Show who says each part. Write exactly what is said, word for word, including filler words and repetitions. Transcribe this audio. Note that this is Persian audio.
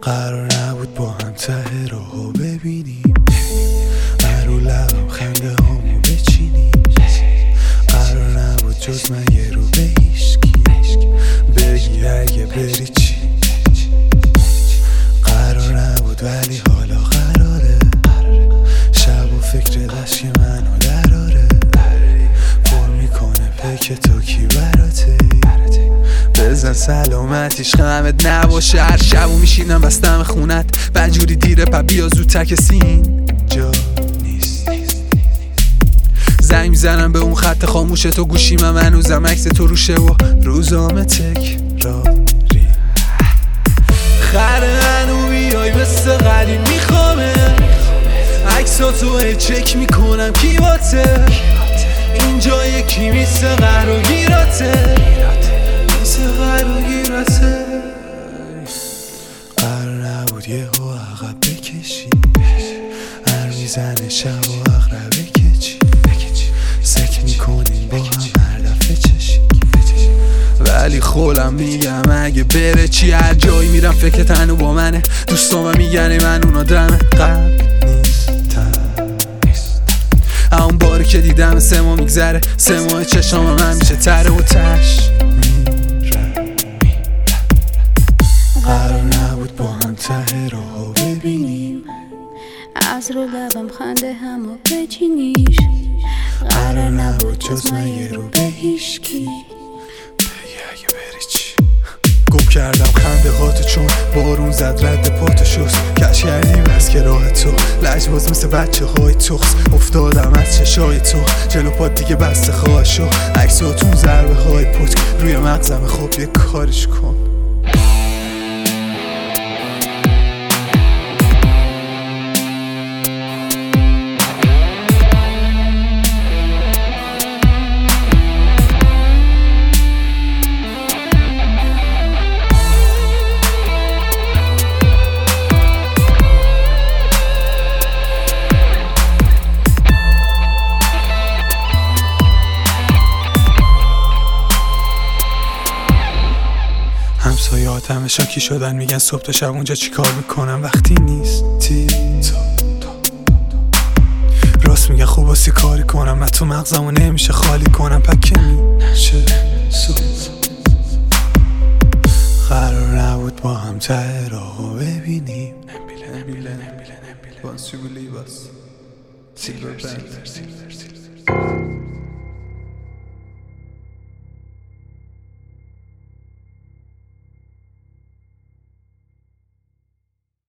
Speaker 1: قرار نبود با هم ته راهو ببینیم، رو لبم خنده هامو بچینیم. قرار نبود جز من یه رو به هیشکی بگی اگه بری چی. قرار نبود ولی حالا قراره، شب و فکر دشت منو دراره. پر میکنه پک تو کی براته، بزن سلامتیش غمت نباشه. هر شب و میشینم بستم خونت، بجوری دیره پا بیا زودتر کسی اینجا نیست. زنگ میزنم به اون خط خاموش تو، گوشیم من هنوزم عکس تو روشه و روزام تکراری. خره هنو بیای مثل قدیم میخوامه، عکسا تو هی چک میکنم کی باته. اینجا یکی میسه قرار گیراته، میسه قرار گیراته. قرار نبود یه هو عقب بکشی، هر میزنه شب و اقربه کچی. سک میکنیم با هم هر دفعه چشی، ولی خولم میگم اگه بره چی. هر جایی میرم فکر تنو با منه، دوستامم میگن من اونا دمه قبل نیستن. اون باری که دیدم سه ماه میگذره، سه ماه چشام من میشه تره و تش میره. قرار نبود با هم ته راهو ببینیم،
Speaker 2: از رو لبم خنده همو بچینیش.
Speaker 1: قرار نبود جز من یه رو به هیشکی بگی اگه بری چی. گم کردم خنده هاتو چون بارون زد رد پاتو شست. کش کردی بس که راه تو لجباز مثل بچه های تخص. افتادم از چشای تو جلو پات دیگه بسته خواه شو. عکساتون ضربه های پتک روی مغزم، خب یه کارش کن. همسایات همه شاکی شدن، میگن صبح تا شب اونجا چی کار میکنم وقتی نیستی. راست میگن خوب باسی کاری کنم، من تو مغزمو نمیشه خالی کنم پکه میشه سود. قرار نبود با هم ته راهو ببینیم. Once you believe us, Silver Panther.